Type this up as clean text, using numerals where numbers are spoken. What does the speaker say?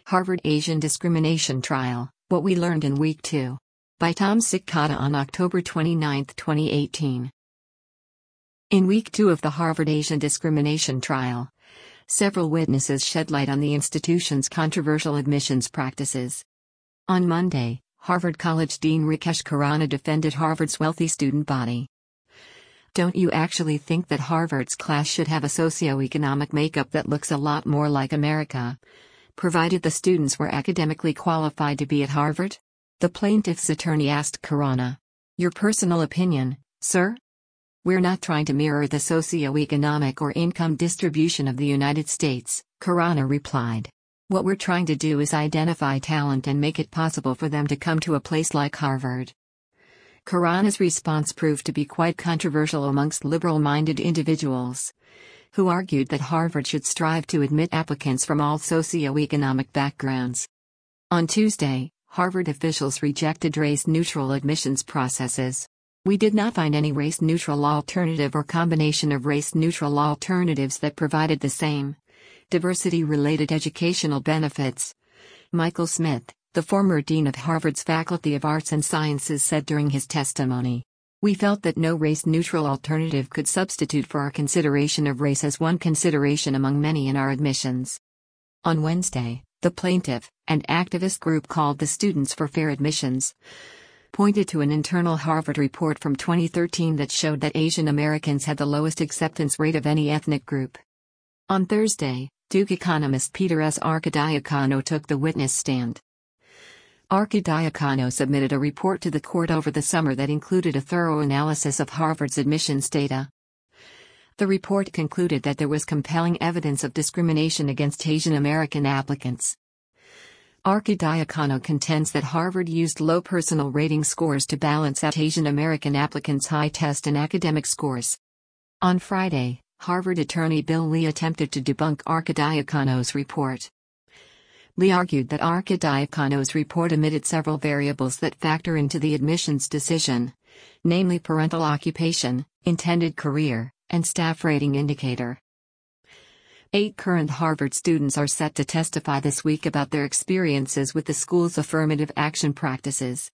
Harvard Asian Discrimination Trial, What We Learned in Week 2. By Tom Sikata on October 29, 2018. In Week 2 of the Harvard Asian Discrimination Trial, several witnesses shed light on the institution's controversial admissions practices. On Monday, Harvard College Dean Rakesh Khurana defended Harvard's wealthy student body. "Don't you actually think that Harvard's class should have a socioeconomic makeup that looks a lot more like America, provided the students were academically qualified to be at Harvard?" the plaintiff's attorney asked Khurana. "Your personal opinion, sir?" "We're not trying to mirror the socioeconomic or income distribution of the United States," Khurana replied. "What we're trying to do is identify talent and make it possible for them to come to a place like Harvard." Khurana's response proved to be quite controversial amongst liberal-minded individuals, who argued that Harvard should strive to admit applicants from all socioeconomic backgrounds. On Tuesday, Harvard officials rejected race-neutral admissions processes. "We did not find any race-neutral alternative or combination of race-neutral alternatives that provided the same diversity-related educational benefits," Michael Smith, the former dean of Harvard's Faculty of Arts and Sciences, said during his testimony. "We felt that no race-neutral alternative could substitute for our consideration of race as one consideration among many in our admissions." On Wednesday, the plaintiff, and activist group called the Students for Fair Admissions, pointed to an internal Harvard report from 2013 that showed that Asian Americans had the lowest acceptance rate of any ethnic group. On Thursday, Duke economist Peter S. Arkadiakono took the witness stand. Arkadiakono submitted a report to the court over the summer that included a thorough analysis of Harvard's admissions data. The report concluded that there was compelling evidence of discrimination against Asian American applicants. Arkadiakono contends that Harvard used low personal rating scores to balance out Asian American applicants' high test and academic scores. On Friday, Harvard attorney Bill Lee attempted to debunk Arkadiakono's report. Lee argued that Arkadiakono's report omitted several variables that factor into the admissions decision, namely parental occupation, intended career, and staff rating indicator. 8 current Harvard students are set to testify this week about their experiences with the school's affirmative action practices.